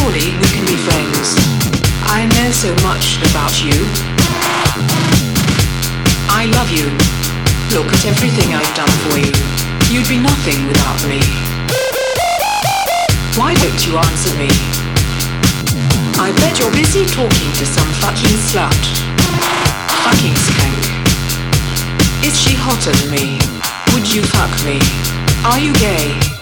Surely we can be friends. I know so much about you. I love you. Look at everything I've done for you. You'd be nothing without me. Why don't you answer me? I bet you're busy talking to some fucking slut. Fucking skank. Is she hotter than me? Would you fuck me? Are you gay?